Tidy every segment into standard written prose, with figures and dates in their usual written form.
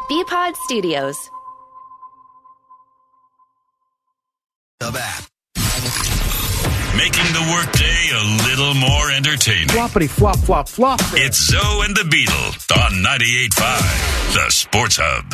BPod Studios. The app. Making the workday a little more entertaining. Floppity flop flop flop. It's Zoe and the Beetle on 98.5, the Sports Hub.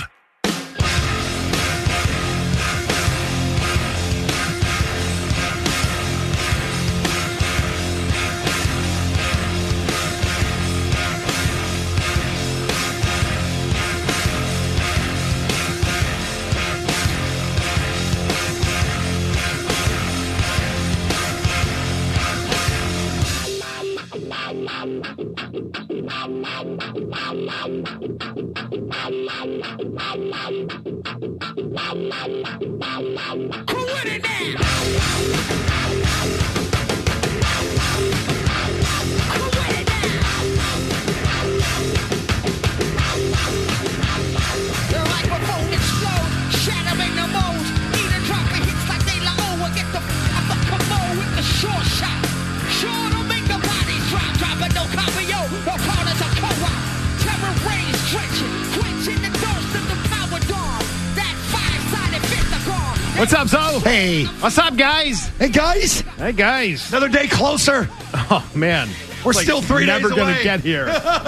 What's up, Zoe? Hey. What's up, guys? Hey, guys. Hey, guys. Another day closer. Oh, man. We're still 3 days away. Never going to get here.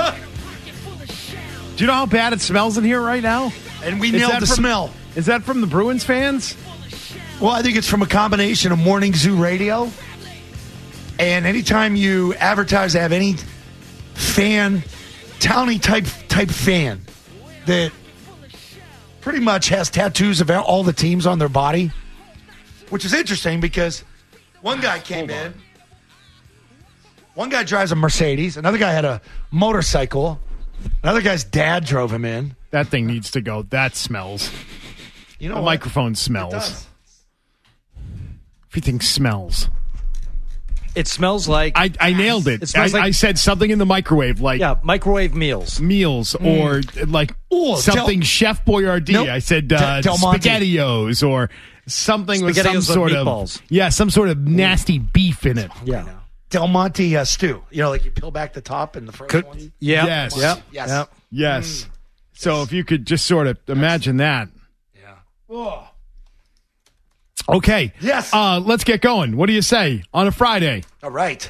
Do you know how bad it smells in here right now? And we nailed the smell. Is that from the Bruins fans? Well, I think it's from a combination of Morning Zoo Radio. And anytime you advertise to have any fan, townie type fan that pretty much has tattoos of all the teams on their body, which is interesting because one guy came in. One guy drives a Mercedes. Another guy had a motorcycle. Another guy's dad drove him in. That thing needs to go. That smells. You know the what? microphone smells. Everything smells. It smells like... I nailed it. It smells like... I said something in the microwave, like... Yeah, microwave meals. Or like something Chef Boyardee. Nope. I said Del Monte. SpaghettiOs or something with some SpaghettiOs sort with of... meatballs. Yeah, some sort of nasty beef in it. Yeah. Del Monte stew. You know, like you peel back the top and the first one. Yeah. Yes. Yep. Yes. Yep. Yes. So if you could just sort of imagine that. Yeah. Oh. Okay. Yes. Let's get going. What do you say on a Friday? All right.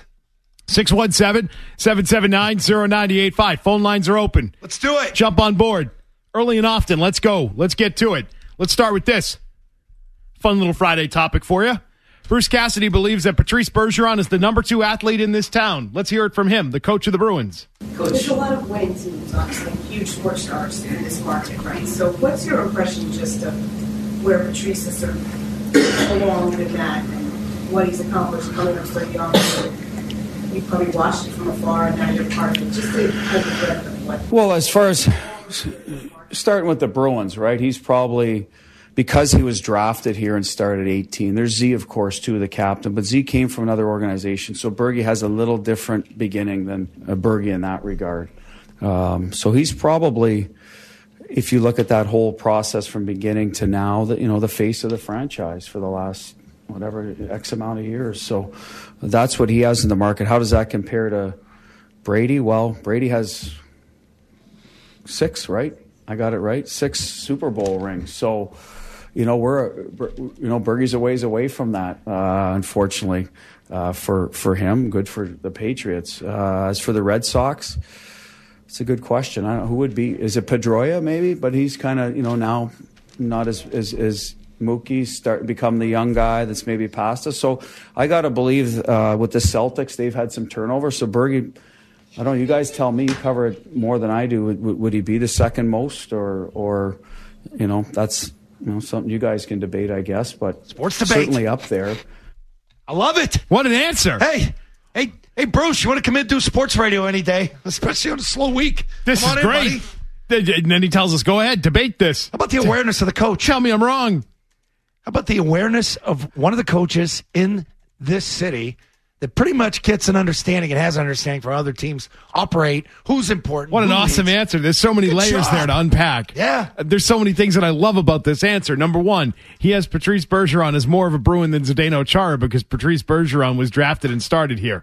617-779-0985. Phone lines are open. Let's do it. Jump on board. Early and often. Let's go. Let's get to it. Let's start with this. Fun little Friday topic for you. Bruce Cassidy believes that Patrice Bergeron is the number 2 athlete in this town. Let's hear it from him, the coach of the Bruins. Coach, there's a lot of winning teams, obviously, huge sports stars in this market, right? So what's your impression just of where Patrice is sort of along with that and what he's accomplished coming up so young? You probably watched it from afar and now you're part of it. Just to have a breath of what... Well, as far as starting with the Bruins, right, he's probably... Because he was drafted here and started 18. There's Z, of course, too, the captain. But Z came from another organization. So Bergie has a little different beginning than Bergie in that regard. So he's probably, if you look at that whole process from beginning to now, the face of the franchise for the last, whatever, X amount of years. So that's what he has in the market. How does that compare to Brady? Well, Brady has 6, right? I got it right? 6 Super Bowl rings. So... Bergie's a ways away from that, unfortunately, for him. Good for the Patriots. As for the Red Sox, it's a good question. I don't know who would be. Is it Pedroia maybe? But he's kind of, now not as Mookie become the young guy that's maybe past us. So I got to believe with the Celtics, they've had some turnover. So Bergie, I don't know. You guys tell me. You cover it more than I do. Would he be the second most, or that's. Something you guys can debate, I guess, but sports debate. Certainly up there. I love it. What an answer. Hey, Bruce, you want to come in and do sports radio any day, especially on a slow week? This is great. And then he tells us, go ahead, debate this. How about the awareness of the coach? Tell me I'm wrong. How about the awareness of one of the coaches in this city that pretty much gets an understanding and has an understanding for how other teams operate, who's important. What an awesome answer. There's so many layers there to unpack. Yeah. There's so many things that I love about this answer. Number one, he has Patrice Bergeron as more of a Bruin than Zdeno Chara because Patrice Bergeron was drafted and started here.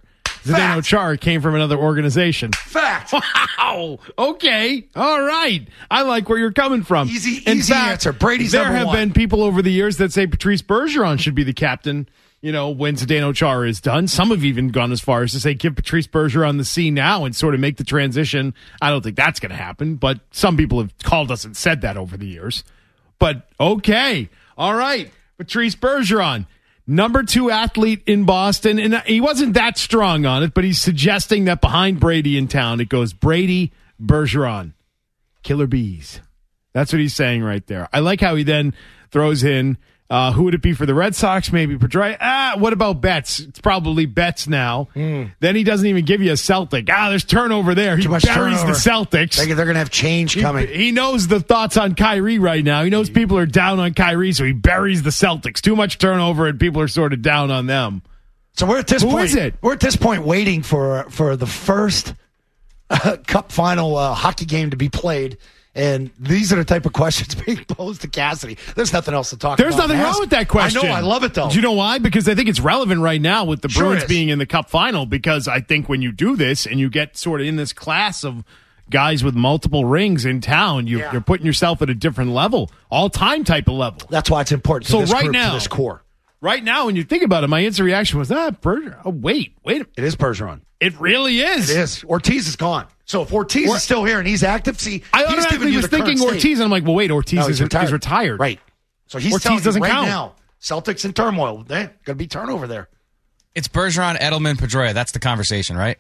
Zdeno Chara came from another organization. Fact. Wow. Okay. All right. I like where you're coming from. Easy fact, answer. Brady's there number have one. been people over the years that say Patrice Bergeron should be the captain, when Zdeno Chara is done. Some have even gone as far as to say give Patrice Bergeron the C now and sort of make the transition. I don't think that's going to happen, but some people have called us and said that over the years. But okay. All right. Patrice Bergeron, number 2 athlete in Boston. And he wasn't that strong on it, but he's suggesting that behind Brady in town, it goes Brady, Bergeron. Killer bees. That's what he's saying right there. I like how he then throws in, who would it be for the Red Sox? Maybe Pedroia. What about Betts? It's probably Betts now. Then he doesn't even give you a Celtic. There's turnover there. He buries turnover. the Celtics. They're going to have change coming. He knows the thoughts on Kyrie right now. He knows people are down on Kyrie, so he buries the Celtics. Too much turnover, and people are sort of down on them. So we're at this point. Who is it? We're at this point waiting for the first Cup final hockey game to be played. And these are the type of questions being posed to Cassidy. There's nothing else to talk about. There's nothing wrong with that question. I know. I love it, though. Do you know why? Because I think it's relevant right now with the Sure Bruins is. being in the Cup final, because I think when you do this and you get sort of in this class of guys with multiple rings in town, you're putting yourself at a different level, all-time type of level. That's why it's important to So this right group, now- to this core. Right now, when you think about it, my instant reaction was, Bergeron. Oh, wait. It is Bergeron. It really is. It is. Ortiz is gone. So if Ortiz is still here and he's active, see, I he's giving automatically you was the current thinking state. Ortiz, and I'm like, well, wait, Ortiz No, is retired. Right. So he's Ortiz telling you doesn't right count. now, Celtics in turmoil. There's going to be turnover there. It's Bergeron, Edelman, Pedroia. That's the conversation, right?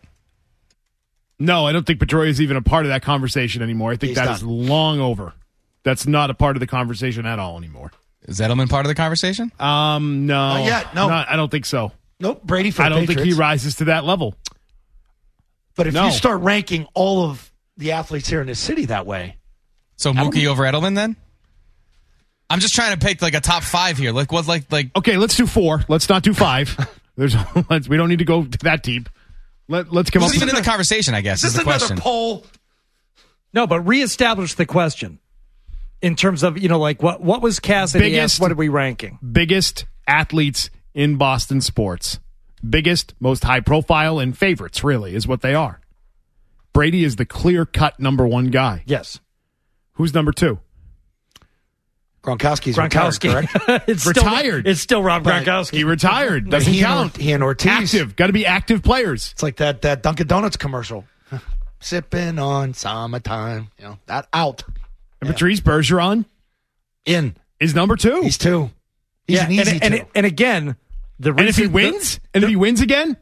No, I don't think Pedroia is even a part of that conversation anymore. I think He's that is done. long over. That's not a part of the conversation at all anymore. Is Edelman part of the conversation? No. Not yet, no. I don't think so. Nope, Brady for the I don't think he Patriots. rises to that level. But if No. you start ranking all of the athletes here in this city that way, So Mookie over Edelman then? I'm just trying to pick like a top 5 here. Like what's like Okay, let's do 4. Let's not do 5. We don't need to go that deep. Let's come up who's even with in the conversation, I guess, is is this the another question. poll? No, but reestablish the question in terms of, what was Cassidy asked, what are we ranking? biggest athletes in Boston sports. Biggest, most high profile, and favorites, really, is what they are. Brady is the clear-cut number 1 guy. Yes. Who's number 2? Gronkowski's Gronkowski. retired, correct? It's Retired. It's still Rob Right. Gronkowski. He retired. Doesn't He count. and Ortiz. Active. Got to be active players. It's like that Dunkin' Donuts commercial. Sipping on summertime. That out. And Patrice Bergeron In. is number 2. He's 2. He's an easy 2. and again, the And if he reason- wins? And if he wins again?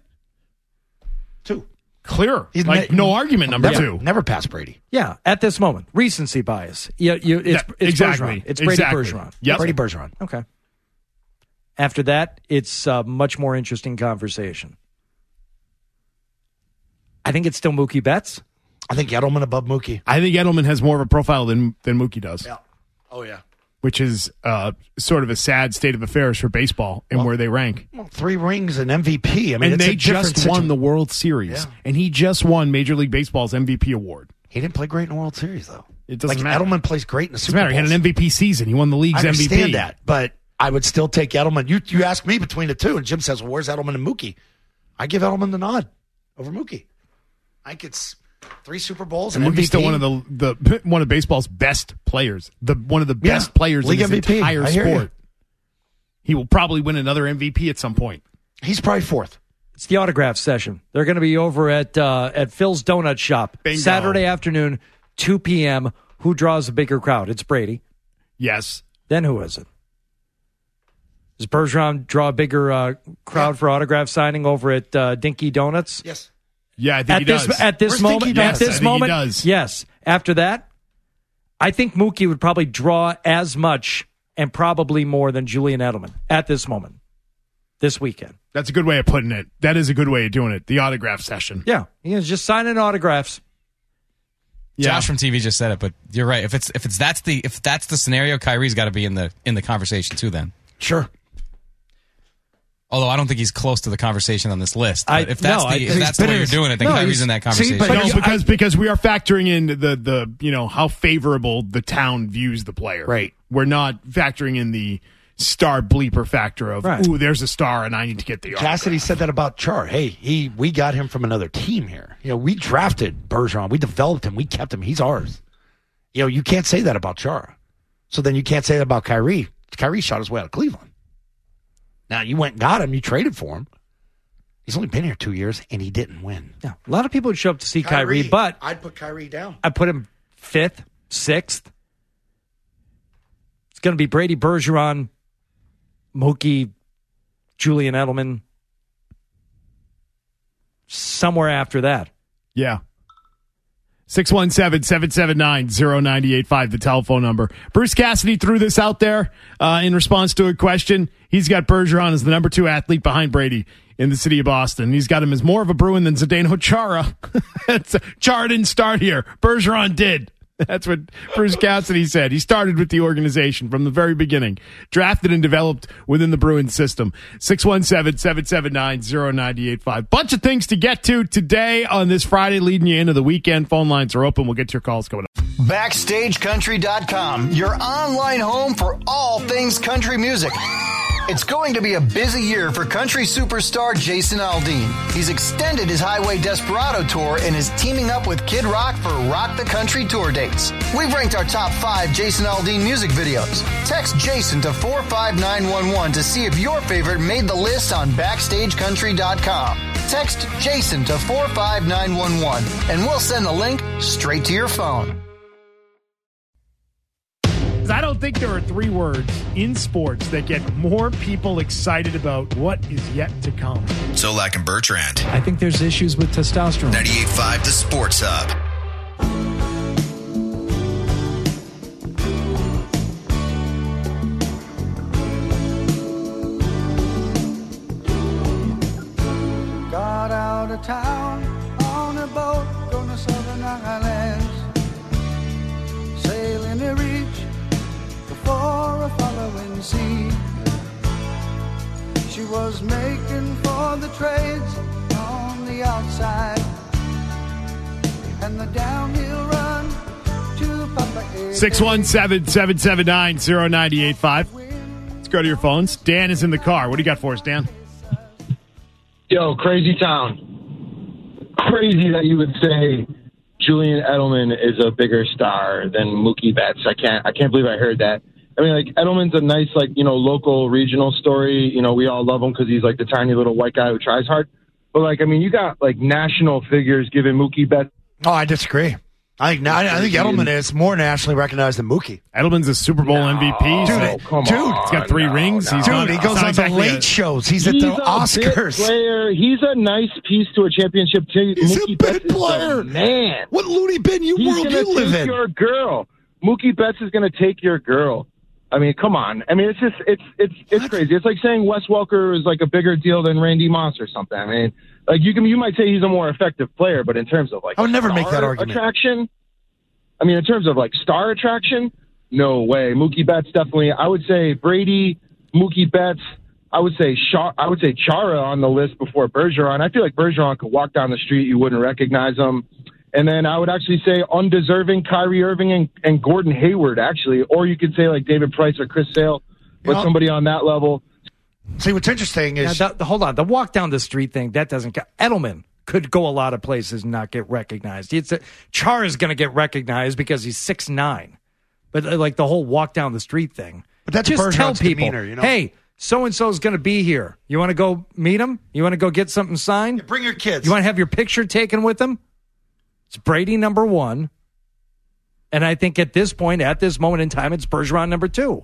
2. Clear. He's no argument, number 2. Never past Brady. Yeah, at this moment, recency bias. It's exactly. Bergeron. It's Brady Exactly. Bergeron. Yep. Brady Bergeron. Okay. After that, it's a much more interesting conversation. I think it's still Mookie Betts. I think Edelman above Mookie. I think Edelman has more of a profile than Mookie does, Yeah. Oh, yeah. which is sort of a sad state of affairs for baseball and where they rank. Well, 3 rings and MVP. I mean, And it's they a different just won the situ- World Series. Yeah. And he just won Major League Baseball's MVP award. He didn't play great in the World Series, though. It doesn't like matter. Edelman plays great in the Doesn't Super matter. He had Bowls. an MVP season. He won the league's I understand MVP. that, but I would still take Edelman. You ask me between the two, and Jim says, well, where's Edelman and Mookie? I give Edelman the nod over Mookie. I think it's 3 Super Bowls and And Mookie's MVP. still one of the one of baseball's best players. One of the best players League in this MVP. entire I hear you. sport. He will probably win another MVP at some point. He's probably 4th. It's the autograph session. They're going to be over at Phil's Donut Shop Bingo. Saturday afternoon, 2 p.m. Who draws a bigger crowd? It's Brady. Yes. Then who is it? Does Bergeron draw a bigger crowd for autograph signing over at Dinky Donuts? Yes. Yeah, I think he does. At this Where's moment, Dinky Donuts? I think he does. yes. After that, I think Mookie would probably draw as much and probably more than Julian Edelman at this moment, this weekend. That's a good way of putting it. That is a good way of doing it. The autograph session. Yeah, he's just signing autographs. Yeah. Josh from TV just said it, but you're right. If that's the scenario, Kyrie's got to be in the conversation too. Then, Sure. although I don't think he's close to the conversation on this list. But if that's the he's way been you're in- doing it, then No, Kyrie's he's- in that see, conversation. but No, because we are factoring in the how favorable the town views the player. Right. We're not factoring in the star bleeper factor of, Right. ooh, there's a star and I need to get the Cassidy said that about Char. Hey, we got him from another team here. We drafted Bergeron. We developed him. We kept him. He's ours. You can't say that about Char. So then you can't say that about Kyrie. Kyrie shot his way out of Cleveland. Now, you went and got him. You traded for him. He's only been here 2 years, and he didn't win. Yeah, a lot of people would show up to see Kyrie, but I'd put Kyrie down. I put him 5th, 6th. It's going to be Brady Bergeron, Mookie, Julian Edelman. Somewhere after that. Yeah. 617-779-0985, the telephone number. Bruce Cassidy threw this out there in response to a question. He's got Bergeron as the number 2 athlete behind Brady in the city of Boston. He's got him as more of a Bruin than Zdeno Chara. Chara didn't start here. Bergeron did. That's what Bruce Cassidy said. He started with the organization from the very beginning. Drafted and developed within the Bruins system. 617-779-0985. Bunch of things to get to today on this Friday leading you into the weekend. Phone lines are open. We'll get to your calls coming up. BackstageCountry.com, your online home for all things country music. It's going to be a busy year for country superstar Jason Aldean. He's extended his Highway Desperado tour and is teaming up with Kid Rock for Rock the Country tour dates. We've ranked our top 5 Jason Aldean music videos. Text Jason to 45911 to see if your favorite made the list on BackstageCountry.com. Text Jason to 45911 and we'll send the link straight to your phone. I don't think there are 3 words in sports that get more people excited about what is yet to come. Zolak and Bertrand. I think there's issues with testosterone. 98.5 The Sports Hub. Got out of town on a boat from the southern islands, sailing to reach for a following sea. She was making for the trades on the outside and the downhill run to Papa 617-779-0985. Let's go to your phones. Dan is in the car. What do you got for us, Dan? Yo, crazy town. Crazy that you would say Julian Edelman is a bigger star than Mookie Betts. I can't believe I heard that. I mean, like, Edelman's a nice, local, regional story. We all love him because he's, the tiny little white guy who tries hard. But, you got, national figures giving Mookie Betts. Oh, I disagree. I think Edelman is more nationally recognized than Mookie. Edelman's a Super Bowl MVP. Dude, he's got 3 rings. He goes on the late shows. He's at the Oscars. Big player. He's a nice piece to a championship team. He's Mookie a big Betts player. Man. What loony bin world you live in? Your girl. Mookie Betts is going to take your girl. I mean, come on. I mean, it's just it's crazy. It's like saying Wes Welker is a bigger deal than Randy Moss or something. I mean, you might say he's a more effective player, but in terms of I would never make that argument. Attraction, I mean, in terms of star attraction, no way. Mookie Betts definitely. I would say Brady, Mookie Betts. I would say Chara on the list before Bergeron. I feel like Bergeron could walk down the street, you wouldn't recognize him. And then I would actually say undeserving Kyrie Irving and Gordon Hayward, actually. Or you could say David Price or Chris Sale, but somebody on that level. See, what's interesting is... hold on. The walk down the street thing, that doesn't count. Edelman could go a lot of places and not get recognized. Char is going to get recognized because he's 6'9". But the whole walk down the street thing. But that's just tell people, demeanor, hey, so-and-so is going to be here. You want to go meet him? You want to go get something signed? Yeah, bring your kids. You want to have your picture taken with him? It's Brady number 1. And I think at this point, at this moment in time, it's Bergeron number 2.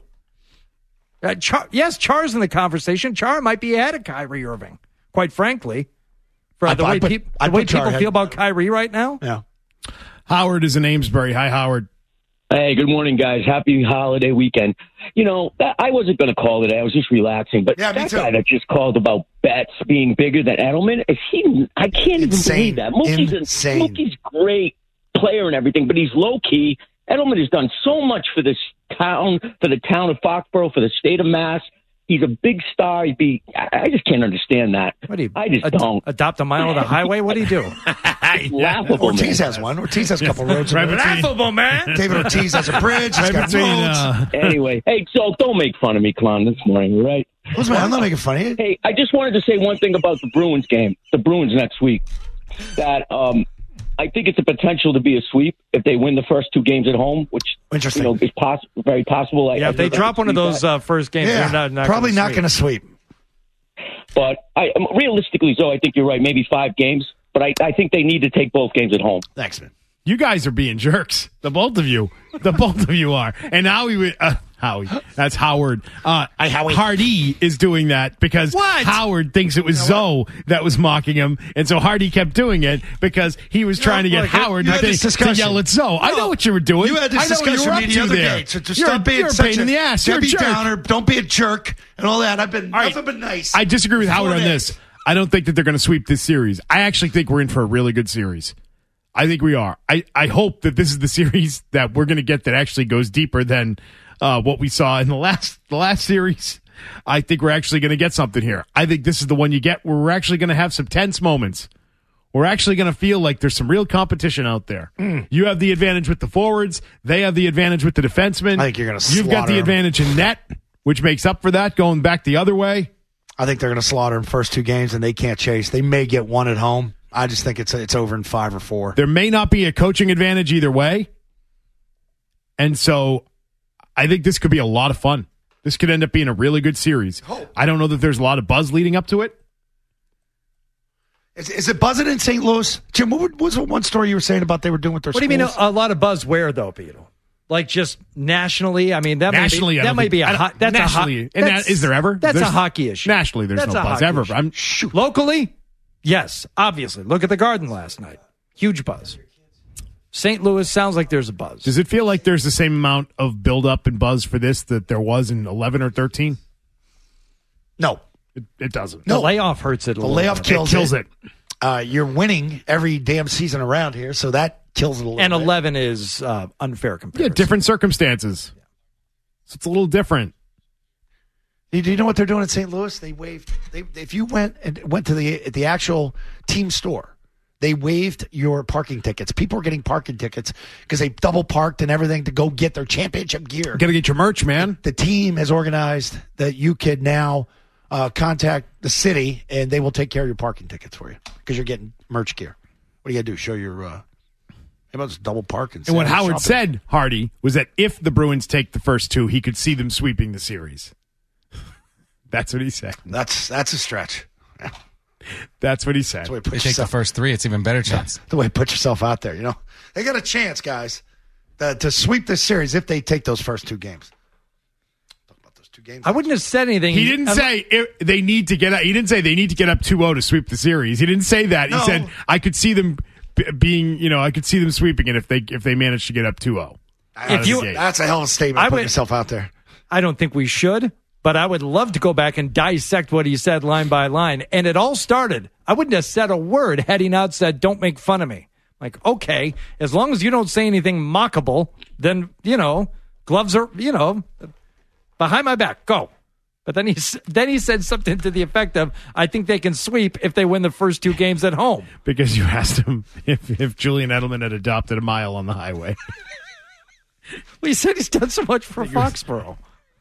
Char's in the conversation. Char might be ahead of Kyrie Irving, quite frankly. For the way people feel about Kyrie right now. Yeah. Howard is in Amesbury. Hi, Howard. Hey, good morning, guys. Happy holiday weekend. I wasn't going to call today. I was just relaxing. But that guy that just called about Betts being bigger than Edelman, I can't even believe that. Mookie's great player and everything, but he's low-key. Edelman has done so much for this town, for the town of Foxborough, for the state of Mass. He's a big star. I just can't understand that. What do you? I just don't. Adopt a mile of the highway? What do you do? Laughable, Ortiz man. has one. Ortiz has a couple roads. Right between- Laughable, man. David Ortiz has a bridge. He's got roads. Anyway, hey, so don't make fun of me, clown, this morning, right? I'm not making fun of you. Hey, I just wanted to say one thing about the Bruins game, the Bruins next week, that I think it's a potential to be a sweep if they win the first 2 games at home, which is very possible. If they drop one of those first games, they're not probably not going to sweep. But realistically, so I think you're right, maybe 5 games. But I think they need to take both games at home. Thanks, man. You guys are being jerks. The both of you. are. And Howie. That's Howard. Hardy is doing that because Howard thinks it was Zoe that was mocking him. And so Hardy kept doing it because he was trying to get Howard to yell at Zoe. I know what you were doing. You had this discussion with me the other day. So stop being such a pain in the ass. You're a jerk. Downer. Don't be a jerk and all that. I've been nothing but nice. I disagree with Howard on this. I don't think that they're going to sweep this series. I actually think we're in for a really good series. I think we are. I hope that this is the series that we're going to get that actually goes deeper than what we saw in the last series. I think we're actually going to get something here. I think this is the one you get where we're actually going to have some tense moments. We're actually going to feel like there's some real competition out there. You have the advantage with the forwards. They have the advantage with the defensemen. I think you're going to slaughter You've got the advantage in net, which makes up for that going back the other way. I think they're going to slaughter them first 2 games, and they can't chase. They may get 1 at home. I just think it's over in 5 or 4. There may not be a coaching advantage either way. And so I think this could be a lot of fun. This could end up being a really good series. I don't know that there's a lot of buzz leading up to it. Is it buzzing in St. Louis? Jim, what was the one story you were saying about they were doing with their schools? What do you mean a lot of buzz where, though, Peter? Like just nationally? I mean, that might be a hot... That's nationally. Is there ever? That's a hockey issue. Nationally, there's no buzz ever. Locally? Yes, obviously. Look at the Garden last night. Huge buzz. St. Louis sounds like there's a buzz. Does it feel like there's the same amount of build-up and buzz for this that there was in 11 or 13? No. It doesn't. No. The layoff hurts it a little bit. The layoff kills it. You're winning every damn season around here, so that kills it a little bit. And 11 is unfair comparison. Yeah, different circumstances. So it's a little different. Do you know what they're doing in St. Louis? They waived. If you went to the actual team store, they waived your parking tickets. People are getting parking tickets because they double parked and everything to go get their championship gear. Got to get your merch, man. The team has organized that you could now contact the city and they will take care of your parking tickets for you because you're getting merch gear. What do you got to do? Show your just double park and what Howard said, Hardy, was that if the Bruins take the first 2, he could see them sweeping the series. That's what he said. That's a stretch. Yeah. That's what he said. They take the first 3, it's even better chance. The way you put yourself out there, They got a chance, guys, to sweep this series if they take those first 2 games. Talk about those 2 games. I wouldn't have said anything. He didn't say they need to get up. He didn't say they need to get up 2-0 to sweep the series. He didn't say that. No. He said I could see them I could see them sweeping it if they manage to get up 2-0. That's a hell of a statement. Put yourself out there. I don't think we should. But I would love to go back and dissect what he said line by line. And it all started. I wouldn't have said a word had he not said, don't make fun of me. Like, okay, as long as you don't say anything mockable, then, gloves are, behind my back, go. But then he said something to the effect of, I think they can sweep if they win the first 2 games at home. Because you asked him if Julian Edelman had adopted a mile on the highway. Well, he said he's done so much for Foxborough.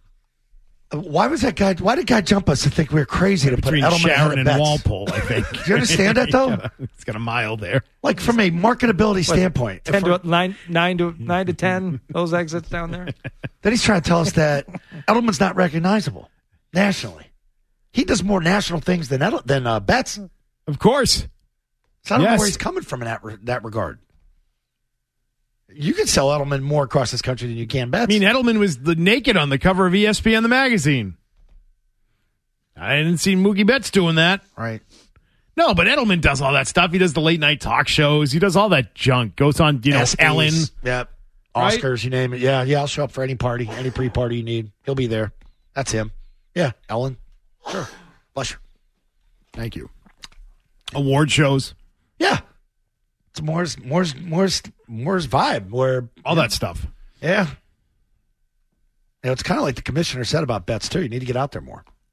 Why was that guy? Why did guy jump us to think we were crazy to put Edelman Sharon and Betts? Walpole? I think. Do you understand that though? It's got a mile there. Like from a marketability standpoint, 9 to 10, those exits down there. Then he's trying to tell us that Edelman's not recognizable nationally. He does more national things than Betts. Of course. So I don't know where he's coming from in that regard. You can sell Edelman more across this country than you can Betts. I mean, Edelman was naked on the cover of ESPN, the magazine. I didn't see Mookie Betts doing that. Right. No, but Edelman does all that stuff. He does the late night talk shows. He does all that junk. Goes on, ESPYs, Ellen. Yep. Oscars, right? You name it. Yeah, I'll show up for any party, any pre-party you need. He'll be there. That's him. Yeah, Ellen. Sure. Bless you. Thank you. Award shows. Yeah. It's Moore's vibe, where all that stuff. Yeah. It's kind of like the commissioner said about Betts too. You need to get out there more.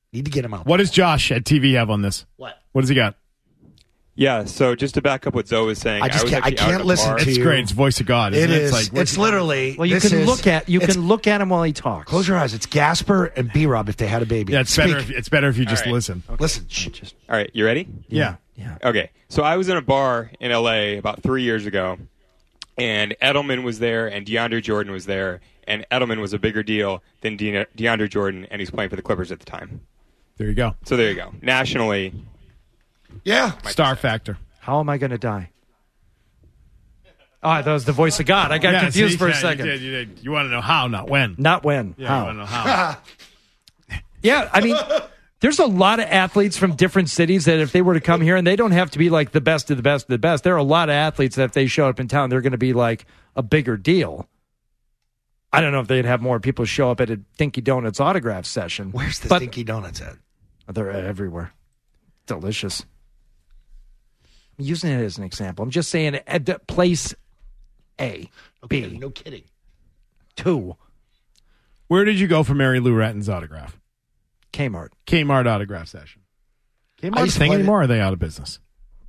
Need to get him out. What does Josh at TV have on this? What does he got? Yeah, so just to back up what Zoe was saying, I can't listen to It's you. great. It's voice of God. Isn't it? is. It's literally. Well, you can look at him while he talks. Close your eyes. It's Gasper and B-Rob if they had a baby. Yeah, it's better if you just listen. Okay. Listen. All right, you ready? Yeah. Okay, so I was in a bar in L.A. about 3 years ago, and Edelman was there, and DeAndre Jordan was there, and Edelman was a bigger deal than DeAndre Jordan, and he's playing for the Clippers at the time. There you go. So there you go. Nationally, yeah, star factor. How am I going to die? Oh, that was the voice of God. I got confused for a second. You did. You want to know how, not when. Not when. Yeah, how? you want to know how. Yeah, I mean, there's a lot of athletes from different cities that if they were to come here, and they don't have to be like the best of the best of the best. There are a lot of athletes that if they show up in town, they're going to be like a bigger deal. I don't know if they'd have more people show up at a Dinky Donuts autograph session. Where's the Dinky Donuts at? They're everywhere. Delicious. I'm using it as an example. I'm just saying at place A, okay, B. No kidding. 2. Where did you go for Mary Lou Retton's autograph? Kmart. Kmart autograph session. I Kmart used to thing play anymore, or are they out of business?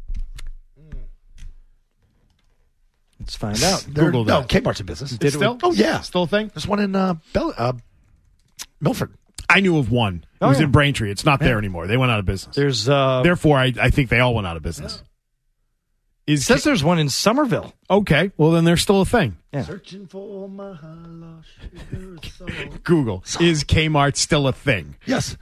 Let's find out. Google that. No, Kmart's in business. It's still? Oh, yeah. Still a thing? There's one in Milford. I knew of one. It was in Braintree. It's not there anymore. They went out of business. There's Therefore, I think they all went out of business. It says there's one in Somerville. Okay, well then there's still a thing. Yeah. Searching for my lost sugar soul. Google, is Kmart still a thing? Yes.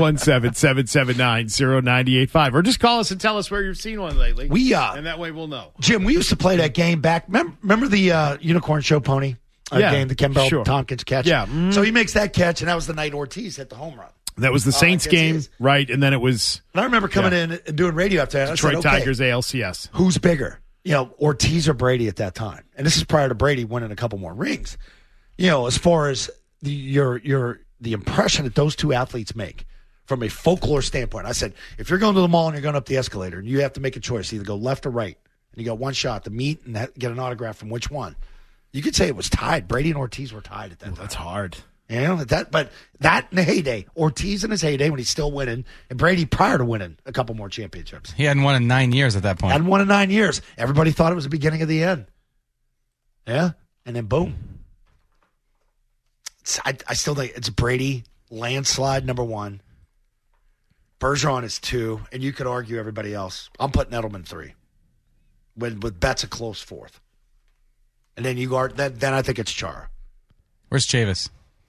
617-779-0985. Or just call us and tell us where you've seen one lately. And that way we'll know. Jim, we used to play that game back. Remember the Unicorn Show Pony game, the Ken Bell Tompkins catch? Yeah. So he makes that catch, and that was the night Ortiz hit the home run. That was the Saints game, right? And then it was... And I remember coming in and doing radio after that. Detroit I said, okay, Tigers ALCS. Who's bigger? Ortiz or Brady at that time? And this is prior to Brady winning a couple more rings. As far as the impression that those two athletes make from a folklore standpoint. I said, if you're going to the mall and you're going up the escalator and you have to make a choice, either go left or right, and you got one shot to meet and get an autograph from which one, you could say it was tied. Brady and Ortiz were tied at that time. That's hard. But that in the heyday, Ortiz in his heyday when he's still winning, and Brady prior to winning a couple more championships. He hadn't won in 9 years at that point. Hadn't won in 9 years. Everybody thought it was the beginning of the end. Yeah, and then boom. I still think it's Brady, landslide number 1. Bergeron is 2, and you could argue everybody else. I'm putting Edelman 3, with Betts a close 4th, and then then I think it's Chara. Where's Chavis?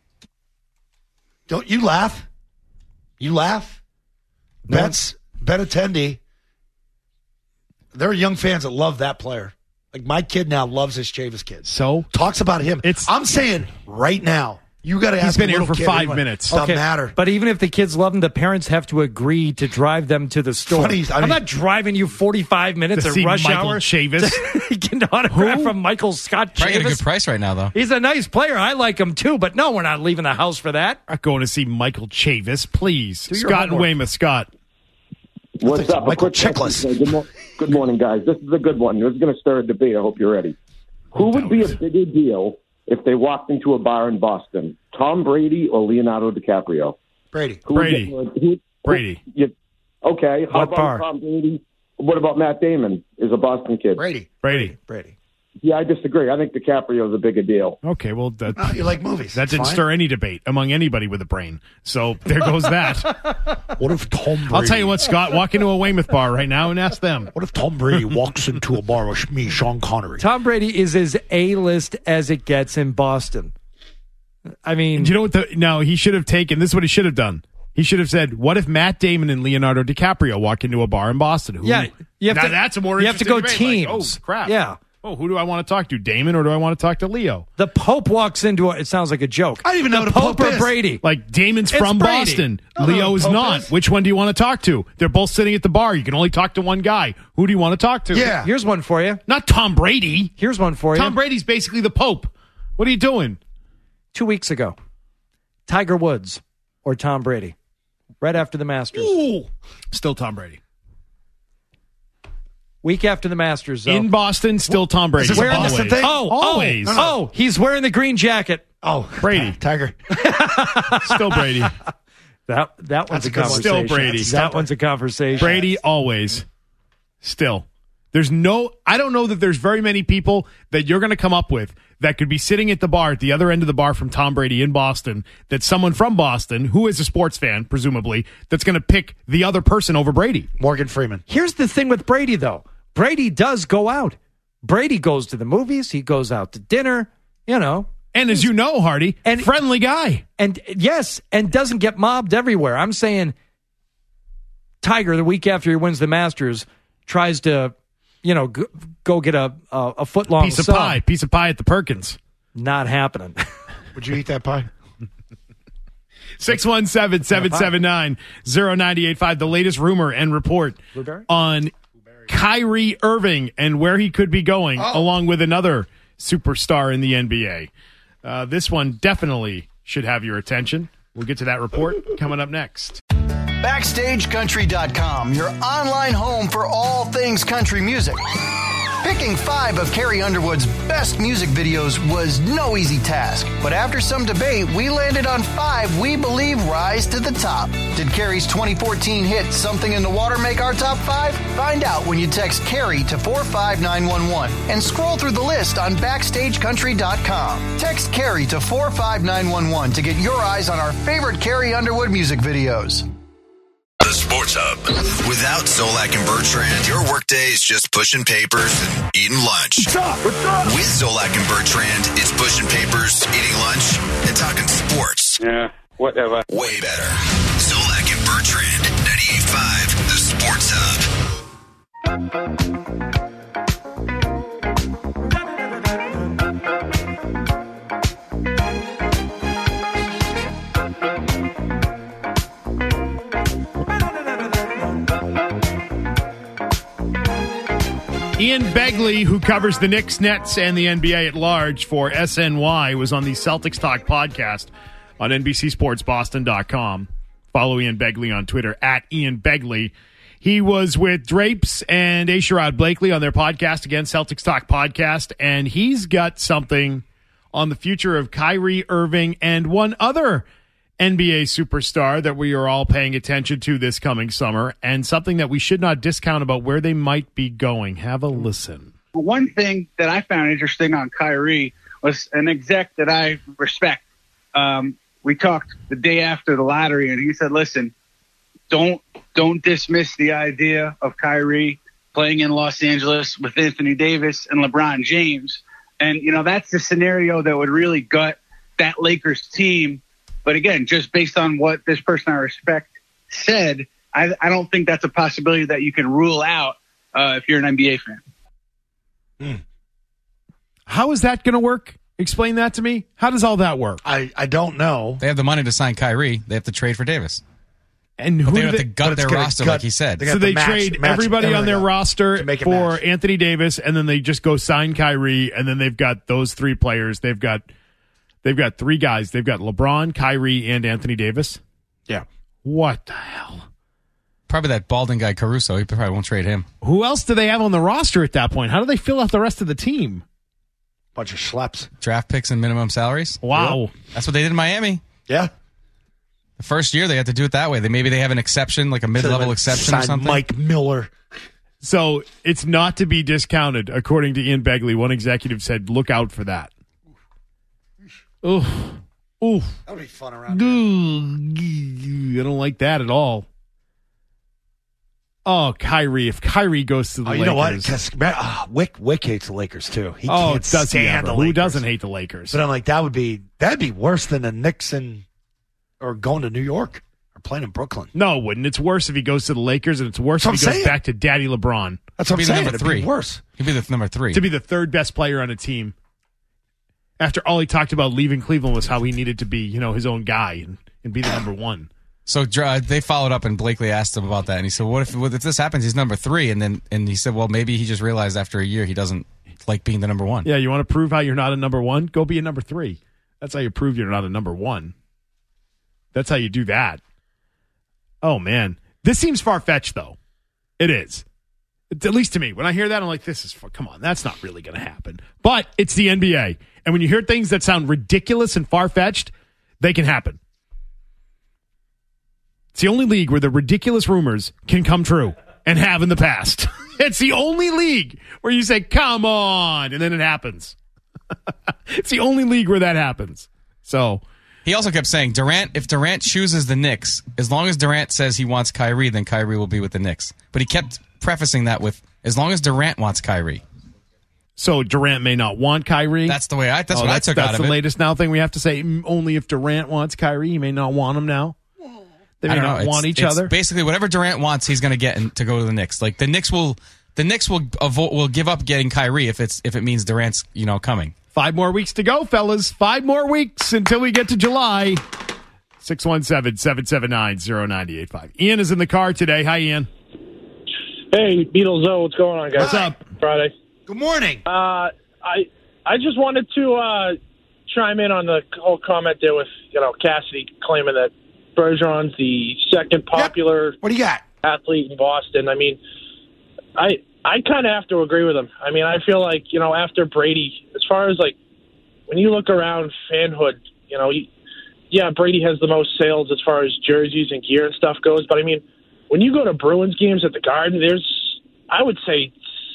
Don't you laugh? You laugh? No. Benintendi. There are young fans that love that player. Like my kid now loves this Chavis kid. So talks about him. I'm saying right now, you got to ask. He's been here for 5 minutes. Doesn't matter. But even if the kids love him, the parents have to agree to drive them to the store. I'm not driving you 45 minutes at rush hour. Chavis. Get an autograph from Michael Scott Chavis. Probably get a good price right now, though. He's a nice player. I like him too, but no, we're not leaving the house for that. I'm going to see Michael Chavis, please. Scott and Weymouth. Scott. What's up? Michael Chiklis. Good morning, guys. This is a good one. This is going to start a debate. I hope you're ready. Who would be a bigger deal if they walked into a bar in Boston? Tom Brady or Leonardo DiCaprio? Brady. Brady. Okay. How What about bar? Tom Brady? What about Matt Damon? Is a Boston kid. Brady. Yeah, I disagree. I think DiCaprio is a bigger deal. Okay, well, you like movies. That didn't stir any debate among anybody with a brain. So there goes that. What if Tom Brady? I'll tell you what, Scott, walk into a Weymouth bar right now and ask them. What if Tom Brady walks into a bar with me, Sean Connery? Tom Brady is as A-list as it gets in Boston. I mean, Do you know what he should have taken? This is what he should have done. He should have said, what if Matt Damon and Leonardo DiCaprio walk into a bar in Boston? That's a more you have to interesting go debate. teams. Like, oh, crap. Yeah. Oh, who do I want to talk to, Damon, or do I want to talk to Leo? The Pope walks into it sounds like a joke. I don't even know the what a Pope or is. Brady. Like, Damon's It's from Brady. Boston. I don't know Leo who is Pope not. is. Which one do you want to talk to? They're both sitting at the bar. You can only talk to one guy. Who do you want to talk to? Yeah. Here's one for you. Not Tom Brady. Here's one for you. Tom Brady's basically the Pope. What are you doing? 2 weeks ago, Tiger Woods or Tom Brady, right after the Masters. Ooh. Still Tom Brady. Week after the Masters, though. In Boston, still Tom Brady. Is this a Boston thing? Always. He's wearing the green jacket. Oh, Brady. Tiger. Still Brady. That one's a conversation. Still Brady. That one's a conversation. Brady always. Still. I don't know that there's very many people that you're going to come up with that could be sitting at the bar, at the other end of the bar from Tom Brady in Boston, that someone from Boston, who is a sports fan, presumably, that's going to pick the other person over Brady. Morgan Freeman. Here's the thing with Brady, though. Brady does go out. Brady goes to the movies. He goes out to dinner, And as you know, Hardy, friendly guy. And yes, and doesn't get mobbed everywhere. I'm saying Tiger, the week after he wins the Masters, tries to, go get a foot-long piece of pie at the Perkins. Not happening. Would you eat that pie? 617-779-0985. The latest rumor and report on Kyrie Irving and where he could be going, along with another superstar in the NBA. This one definitely should have your attention. We'll get to that report coming up next. BackstageCountry.com, your online home for all things country music. Picking 5 of Carrie Underwood's best music videos was no easy task, but after some debate, we landed on 5 we believe rise to the top. Did Carrie's 2014 hit Something in the Water make our top 5? Find out when you text Carrie to 45911 and scroll through the list on BackstageCountry.com. Text Carrie to 45911 to get your eyes on our favorite Carrie Underwood music videos. The Sports Hub. Without Zolak and Bertrand, your workday is just pushing papers and eating lunch. What's up? What's up? With Zolak and Bertrand, it's pushing papers, eating lunch, and talking sports. Yeah, whatever. Way better. Zolak and Bertrand, 98.5, The Sports Hub. Ian Begley, who covers the Knicks, Nets, and the NBA at large for SNY, was on the Celtics Talk podcast on NBCSportsBoston.com. Follow Ian Begley on Twitter, at Ian Begley. He was with Drapes and Asherrod Blakely on their podcast, again, Celtics Talk podcast, and he's got something on the future of Kyrie Irving and one other NBA superstar that we are all paying attention to this coming summer, and something that we should not discount about where they might be going. Have a listen. One thing that I found interesting on Kyrie was an exec that I respect. We talked the day after the lottery, and he said, listen, don't dismiss the idea of Kyrie playing in Los Angeles with Anthony Davis and LeBron James. And, that's the scenario that would really gut that Lakers team. But again, just based on what this person I respect said, I don't think that's a possibility that you can rule out if you're an NBA fan. How is that going to work? Explain that to me. How does all that work? I don't know. They have the money to sign Kyrie. They have to trade for Davis. And but who they have to gut their roster, like he said. So they trade everybody on their roster for Anthony Davis, and then they just go sign Kyrie, and then they've got those 3 players. They've got 3 guys. They've got LeBron, Kyrie, and Anthony Davis. Yeah. What the hell? Probably that balding guy, Caruso. He probably won't trade him. Who else do they have on the roster at that point? How do they fill out the rest of the team? Bunch of schleps. Draft picks and minimum salaries. Wow. Yeah. That's what they did in Miami. Yeah. The first year they had to do it that way. Maybe they have an exception, like a mid-level exception or something. Mike Miller. So it's not to be discounted, according to Ian Begley. One executive said, look out for that. Oof. Oof. That would be fun around here. I don't like that at all. Oh, Kyrie. If Kyrie goes to the Lakers. You know what? Because Wick hates the Lakers, too. He can't does stand the Lakers. Who doesn't hate the Lakers? But I'm like, that'd be worse than the Knicks or going to New York or playing in Brooklyn. No, it wouldn't. It's worse if he goes to the Lakers, and it's worse if he goes back to Daddy LeBron. That's what I'm saying. Number 3. It'd be worse. He'd be the number 3. To be the 3rd best player on a team. After all he talked about leaving Cleveland was how he needed to be, his own guy and be the number 1. So they followed up, and Blakely asked him about that, and he said, "What if this happens? He's number 3." And he said, "Well, maybe he just realized after a year he doesn't like being the number 1." Yeah, you want to prove how you're not a number 1? Go be a number 3. That's how you prove you're not a number 1. That's how you do that. Oh man, this seems far fetched, though. It is. At least to me. When I hear that, I'm like, come on, that's not really going to happen. But it's the NBA. And when you hear things that sound ridiculous and far-fetched, they can happen. It's the only league where the ridiculous rumors can come true and have in the past. It's the only league where you say, come on, and then it happens. It's the only league where that happens. So he also kept saying, if Durant chooses the Knicks, as long as Durant says he wants Kyrie, then Kyrie will be with the Knicks. But he kept prefacing that with, as long as Durant wants Kyrie. So Durant may not want Kyrie? That's the way I took out of it. That's the latest now thing we have to say. Only if Durant wants Kyrie, he may not want him now. They may not want each other. Basically, whatever Durant wants, he's going to get to go to the Knicks. Like the Knicks will give up getting Kyrie if it means Durant's coming. 5 more weeks to go, fellas. 5 more weeks until we get to July. 617-779-0985. Ian is in the car today. Hi, Ian. Hey, Beatles. What's going on, guys? What's up? Friday. Good morning. I just wanted to chime in on the whole comment there with Cassidy claiming that Bergeron's the second popular What do you got? athlete in Boston. I mean, I kind of have to agree with him. I mean, I feel like, after Brady, as far as like when you look around fanhood, Brady has the most sales as far as jerseys and gear and stuff goes. But I mean, when you go to Bruins games at the Garden, there's, I would say,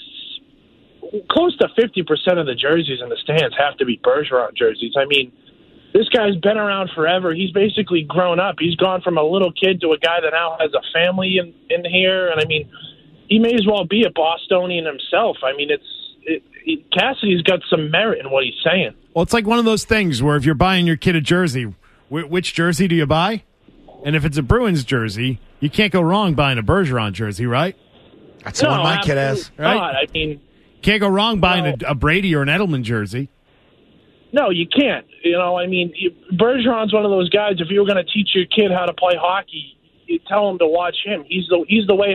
close to 50% of the jerseys in the stands have to be Bergeron jerseys. I mean, this guy's been around forever. He's basically grown up. He's gone from a little kid to a guy that now has a family in here. And I mean, he may as well be a Bostonian himself. I mean, Cassidy's got some merit in what he's saying. Well, it's like one of those things where if you're buying your kid a jersey, which jersey do you buy? And if it's a Bruins jersey, you can't go wrong buying a Bergeron jersey, right? That's the one my kid has. Right? Not. I mean, can't go wrong buying a Brady or an Edelman jersey. No, you can't. I mean, Bergeron's one of those guys. If you were going to teach your kid how to play hockey, you tell him to watch him. He's the way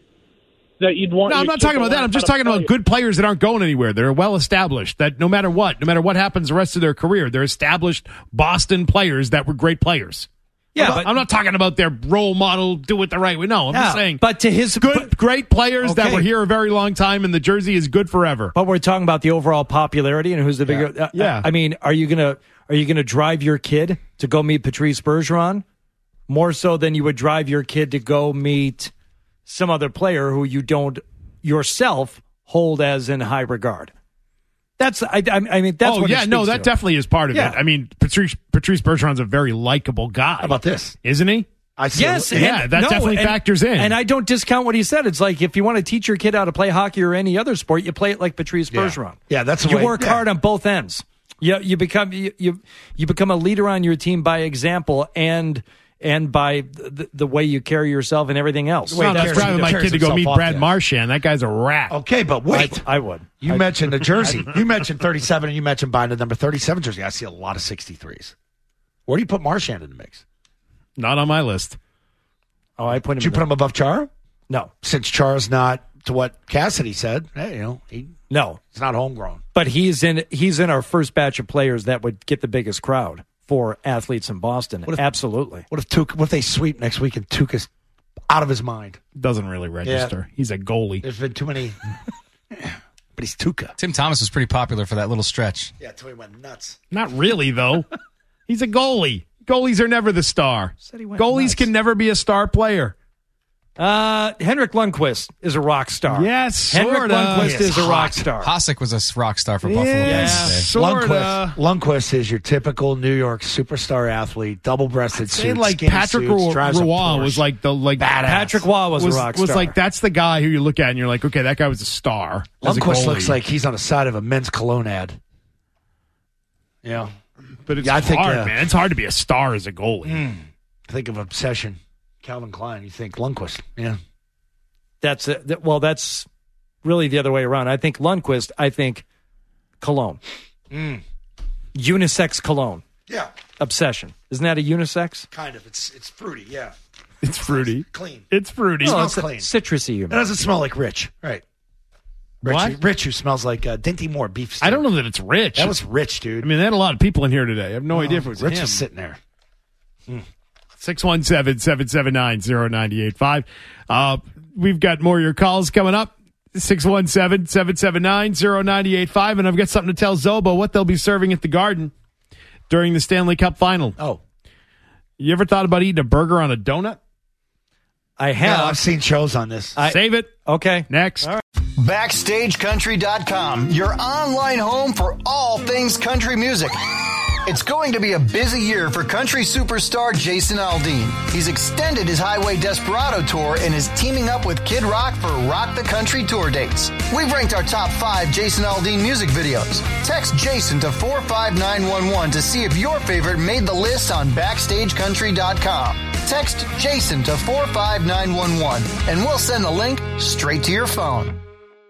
that you'd want. No, I'm not talking about that. I'm just talking about good players that aren't going anywhere. They're well established. That no matter what happens the rest of their career, they're established Boston players that were great players. Yeah, I'm not talking about their role model, do it the right way. No, I'm just saying. But to his great players that were here a very long time, and the jersey is good forever. But we're talking about the overall popularity and who's the bigger. Yeah. I mean, are you gonna drive your kid to go meet Patrice Bergeron more so than you would drive your kid to go meet some other player who you don't yourself hold as in high regard? That's I mean that's what that definitely is part of it. I mean, Patrice Bergeron's a very likable guy. How about this? Isn't he? That definitely factors in. And I don't discount what he said. It's like if you want to teach your kid how to play hockey or any other sport, you play it like Patrice Bergeron. Yeah, that's the you way, work hard on both ends. You become a leader on your team by example and by the way you carry yourself and everything else. I'm not driving my kid to go meet Brad Marchand. That guy's a rat. Okay, but wait. I would. You mentioned the jersey. You mentioned 37, and you mentioned buying the number 37 jersey. I see a lot of 63s. Where do you put Marchand in the mix? Not on my list. Oh, I put him. Did you put him above Chara? No. Since Chara's not, to what Cassidy said, he's not homegrown. But he's in our first batch of players that would get the biggest crowd for athletes in Boston. Absolutely. What if they sweep next week and Tuukka's out of his mind? Doesn't really register. Yeah. He's a goalie. There's been too many. But he's Tuukka. Tim Thomas was pretty popular for that little stretch. Yeah, until he went nuts. Not really, though. He's a goalie. Goalies are never the star. Goalies nuts. can never be a star player. Henrik Lundqvist is a rock star. Yes, Henrik Lundqvist is a rock star. Hasek was a rock star for Buffalo. Yes, Lundqvist is your typical New York superstar athlete, double-breasted suits, like Patrick Roy was like the badass. Patrick Roy was a rock star. Was like that's the guy who you look at and you're like, okay, that guy was a star. Lundqvist looks like he's on the side of a men's cologne ad. Yeah, but it's hard, man. It's hard to be a star as a goalie. Think of Obsession. Calvin Klein, you think Lundqvist, yeah. That's really the other way around. I think Lundqvist, I think cologne. Unisex cologne. Yeah. Obsession. Isn't that a unisex? Kind of. It's fruity, yeah. It's fruity. Clean. It's fruity. It smells clean. Citrusy. It doesn't smell like Rich. Right. Rich who smells like Dinty Moore beef stew. I don't know that it's Rich. That was Rich, dude. I mean, they had a lot of people in here today. I have no idea if it was Rich him. was sitting there. 617-779-0985. We've got more of your calls coming up. 617-779-0985. And I've got something to tell Zobo what they'll be serving at the Garden during the Stanley Cup Final. Oh. You ever thought about eating a burger on a donut? I have. No, I've seen shows on this. Save it. Okay. Next. All right. BackstageCountry.com, your online home for all things country music. It's going to be a busy year for country superstar Jason Aldean. He's extended his Highway Desperado tour and is teaming up with Kid Rock for Rock the Country tour dates. We've ranked our top 5 Jason Aldean music videos. Text Jason to 45911 to see if your favorite made the list on BackstageCountry.com. Text Jason to 45911 and we'll send the link straight to your phone.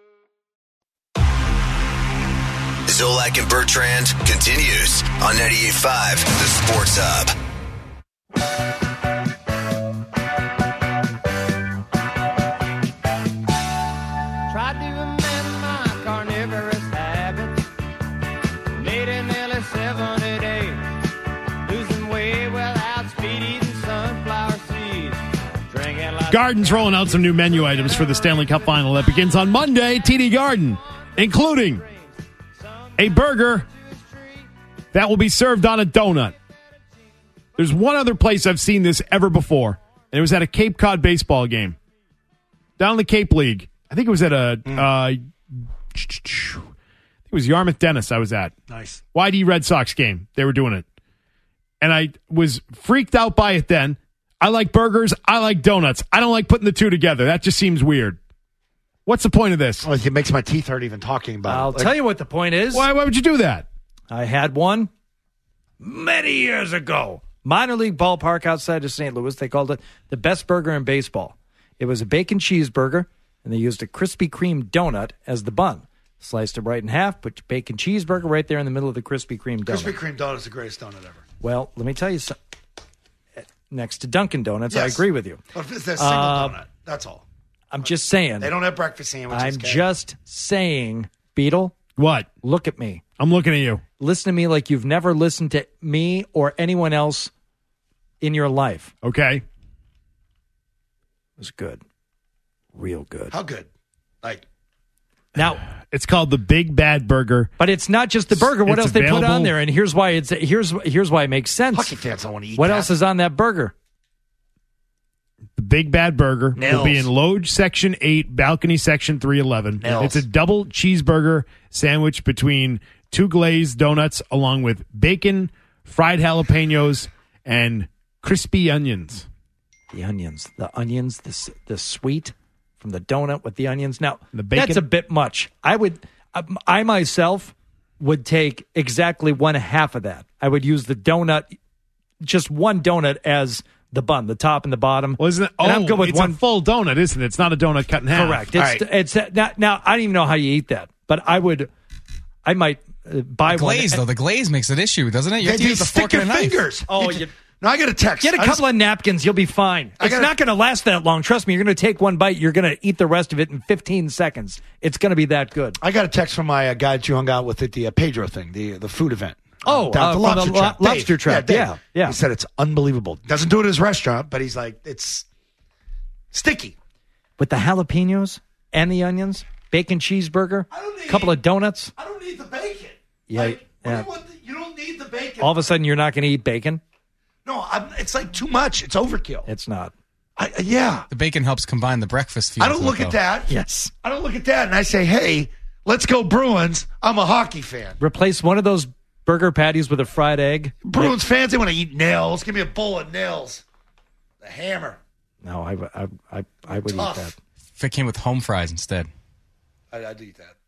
Zolak and Bertrand continues on 98.5 The Sports Hub. Tried to amend my carnivorous habits. Made it nearly 70 days. Losing weight without speed, eating sunflower seeds. Drinking like Garden's rolling out some new menu items for the Stanley Cup Final that begins on Monday. TD Garden, including a burger that will be served on a donut. There's one other place I've seen this ever before, and it was at a Cape Cod baseball game. Down in the Cape League. I think it was at it was Yarmouth Dennis I was at. Nice. YD Red Sox game. They were doing it. And I was freaked out by it then. I like burgers. I like donuts. I don't like putting the two together. That just seems weird. What's the point of this? Well, it makes my teeth hurt even talking about I'll it. tell you what the point is. Why would you do that? I had one many years ago. Minor league ballpark outside of St. Louis. They called it the best burger in baseball. It was a bacon cheeseburger, and they used a Krispy Kreme donut as the bun. Sliced it right in half, put your bacon cheeseburger right there in the middle of the Krispy Kreme donut. Krispy Kreme donut is the greatest donut ever. Well, let me tell you something. Next to Dunkin' Donuts, Yes. I agree with you. But it's a single donut. That's all. I'm just saying. They don't have breakfast sandwiches. I'm Kevin. just saying, Beetle. What? Look at me. I'm looking at you. Listen to me like you've never listened to me or anyone else in your life. Okay. It was good. Real good. How good? Like, now, it's called the Big Bad Burger. But it's not just the burger. What It's else they put available- on there? And here's why here's why it makes sense. hockey fans don't want to eat What that. else is on that burger? The Big Bad Burger will Nils. be in Loge Section 8, Balcony Section 311. Nils. It's a double cheeseburger sandwich between 2 glazed donuts along with bacon, fried jalapenos, and crispy onions. The onions, the sweet from the donut with the onions. Now, The bacon. that's a bit much. I myself would take exactly 1/2 of that. I would use the donut, just one donut as the bun, the top and the bottom. Well, isn't it? And I'm good with it's one a full donut, isn't it? It's not a donut cut in half. Correct. All right. It's now I don't even know how you eat that, but I might buy The glaze, one. though. The glaze makes an issue, doesn't it? You have to They use a stick fork your and a knife. fingers. Oh, No, I got a text. Get a couple of napkins. You'll be fine. It's gotta- not going to last that long. Trust me. You're going to take one bite. You're going to eat the rest of it in 15 seconds. It's going to be that good. I got a text from my guy that you hung out with at the Pedro thing, the food event. Oh, down at the from lobster the trap. lobster Dave. trap. Dave. Yeah. He said it's unbelievable. Doesn't do it at his restaurant, but he's like, it's sticky. With the jalapenos and the onions, bacon cheeseburger, a couple of donuts. I don't need the bacon. Yeah. yeah. You don't need the bacon. All of a sudden, you're not going to eat bacon. No, it's like too much. It's overkill. It's not. Yeah. The bacon helps combine the breakfast feel. I don't look at that. Yes. I don't look at that and I say, hey, let's go Bruins. I'm a hockey fan. Replace one of those burger patties with a fried egg. Bruins fans, they want to eat nails. Give me a bowl of nails. The hammer. No, I would eat Tough. that. If it came with home fries instead. I'd eat that.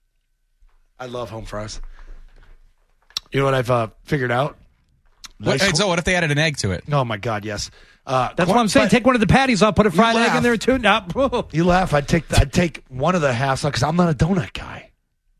I love home fries. You know what I've figured out? So what if they added an egg to it? Oh, my God, yes. That's what I'm saying. Take one of the patties. I'll put a fried egg in there, too. No. You laugh. I'd take one of the halves because I'm not a donut guy.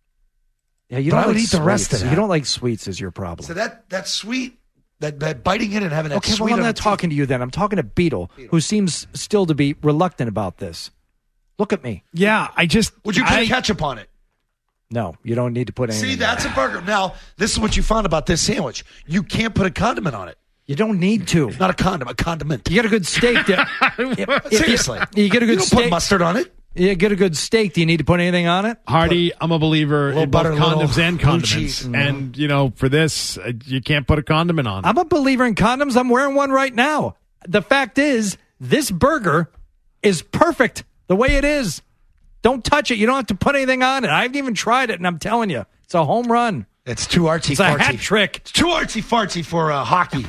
Yeah, you But don't I would like eat the rest sweets. of that. You don't like sweets is your problem. So that sweet, that biting in and having that Okay, sweet. well, I'm on not the talking to you then. I'm talking to Beetle, who seems still to be reluctant about this. Look at me. Yeah, Would you put ketchup on it? No, you don't need to put anything. See, that's a burger. Now, this is what you found about this sandwich. You can't put a condiment on it. You don't need to. Not a condom, a condiment. You get a good steak. Seriously. You get a good You don't steak. put mustard on it. You get a good steak. Do you need to put anything on it? Hardy, I'm a believer little in both butter, condoms little and blue condiments. cheese. And, for this, you can't put a condiment on it. I'm a believer in condoms. I'm wearing one right now. The fact is, this burger is perfect the way it is. Don't touch it. You don't have to put anything on it. I haven't even tried it, and I'm telling you, it's a home run. It's too artsy-fartsy. It's a hat trick. It's too artsy-fartsy for hockey.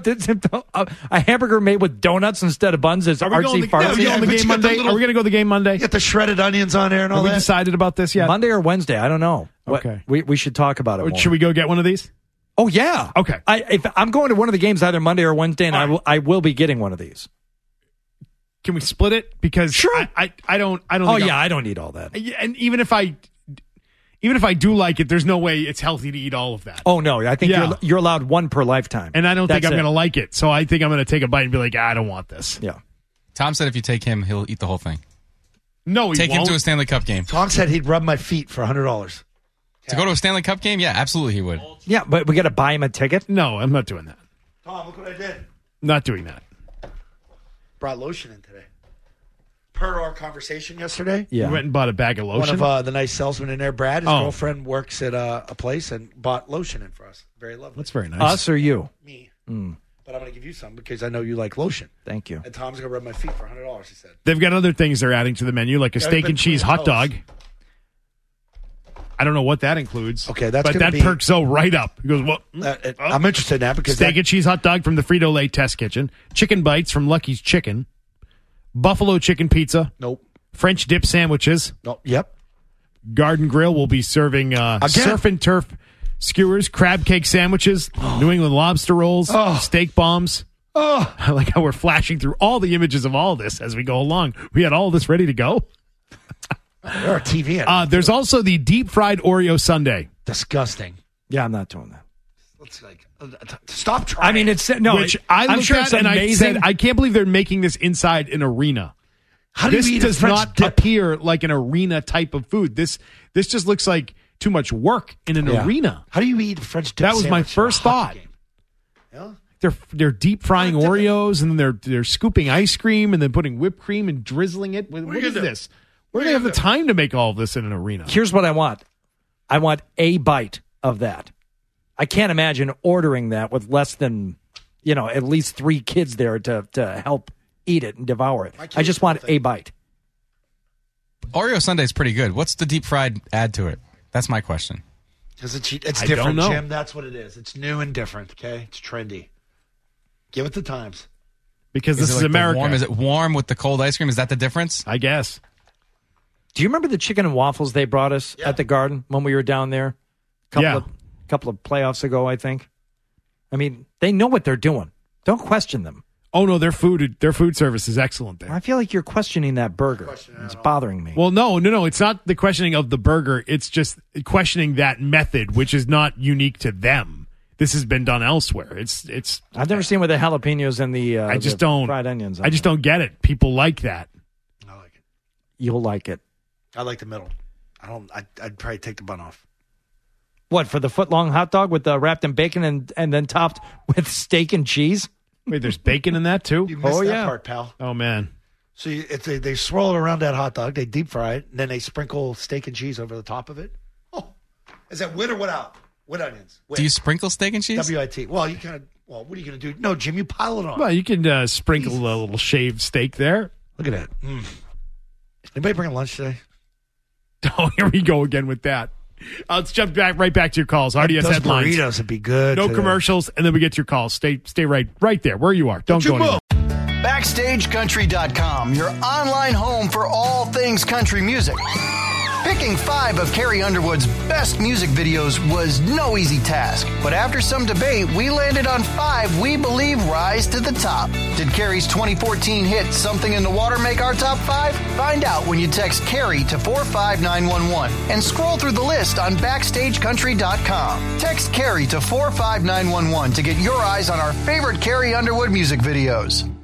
A hamburger made with donuts instead of buns is artsy-fartsy. Are we going to go to the game Monday? Get the shredded onions on there and all that. Have we decided about this yet? Monday or Wednesday? I don't know. Okay. We should talk about it more. Should we go get one of these? Oh, yeah. Okay. If I'm going to one of the games either Monday or Wednesday, and I will be getting one of these. Can we split it? Because sure. I don't. I don't need all that. And even if I do like it, there's no way it's healthy to eat all of that. Oh no, I think you're allowed one per lifetime, and I don't think I'm going to like it. So I think I'm going to take a bite and be like, I don't want this. Yeah. Tom said if you take him, he'll eat the whole thing. No, he take won't. him to a Stanley Cup game. Tom said he'd rub my feet for $100. To go to a Stanley Cup game? Yeah, absolutely he would. Yeah, but we got to buy him a ticket? No, I'm not doing that. Tom, look what I did. Not doing that. Brought lotion in today. Per our conversation yesterday. Yeah. You went and bought a bag of lotion? One of the nice salesmen in there, Brad, his girlfriend works at a place and bought lotion in for us. Very lovely. That's very nice. Us or you? Me. But I'm going to give you some because I know you like lotion. Thank you. And Tom's going to rub my feet for $100, he said. They've got other things they're adding to the menu, like a steak and cheese hot dog. I don't know what that includes. Okay, that's but that perks Zoe right up. He goes, "Well, I'm interested in that because steak and cheese hot dog from the Frito-Lay Test Kitchen, chicken bites from Lucky's Chicken, buffalo chicken pizza, nope, French dip sandwiches, nope, yep. Garden Grill will be serving surf and turf skewers, crab cake sandwiches, New England lobster rolls, steak bombs. Oh, I like how we're flashing through all the images of all this as we go along. We had all this ready to go. There are TV. There's also the deep fried Oreo sundae. Disgusting. Yeah, I'm not doing that. Looks like stop trying. I mean, it's no. Which I'm sure it's and amazing. I said, I can't believe they're making this inside an arena. How do this you eat does a French not dip? appear like an arena type of food. This just looks like too much work in an arena. How do you eat a French dip? That was my first thought. Yeah. They're deep frying Oreos and then they're scooping ice cream and then putting whipped cream and drizzling it. What is this? Where do they have the time to make all of this in an arena? Here's what I want. I want a bite of that. I can't imagine ordering that with less than, at least 3 kids there to help eat it and devour it. I just want a bite. Oreo sundae is pretty good. What's the deep fried add to it? That's my question. Because it's different, Jim. That's what it is. It's new and different, okay? It's trendy. Give it the times. Because this is America. Is it warm with the cold ice cream? Is that the difference? I guess. Do you remember the chicken and waffles they brought us at the Garden when we were down there? Couple of playoffs ago, I think. I mean, they know what they're doing. Don't question them. Oh no, their food service is excellent there. I feel like you're questioning that burger. It's bothering me. Well, no, it's not the questioning of the burger. It's just questioning that method, which is not unique to them. This has been done elsewhere. It's. I've never seen with the jalapenos and the fried onions. I just don't get it. People like that. I like it. You'll like it. I like the middle. I'd probably take the bun off. What, for the foot-long hot dog with wrapped in bacon and then topped with steak and cheese? Wait, there's bacon in that too? You missed that part, pal. Oh, man. So they swirl it around that hot dog, they deep fry it, and then they sprinkle steak and cheese over the top of it. Oh, is that with or without? With onions. With. Do you sprinkle steak and cheese? WIT. Well, you kind of. Well, what are you going to do? No, Jim, you pile it on. Well, you can sprinkle a little shaved steak there. Look at that. Anybody bring lunch today? Oh, here we go again with that. Let's jump right back to your calls. RDS Those headlines. Burritos would be good. No commercials, and then we get to your calls. Stay right there where you are. Don't go anywhere. BackstageCountry.com, your online home for all things country music. Picking 5 of Carrie Underwood's best music videos was no easy task, but after some debate, we landed on 5 we believe rise to the top. Did Carrie's 2014 hit Something in the Water make our top 5? Find out when you text Carrie to 45911 and scroll through the list on BackstageCountry.com. Text Carrie to 45911 to get your eyes on our favorite Carrie Underwood music videos.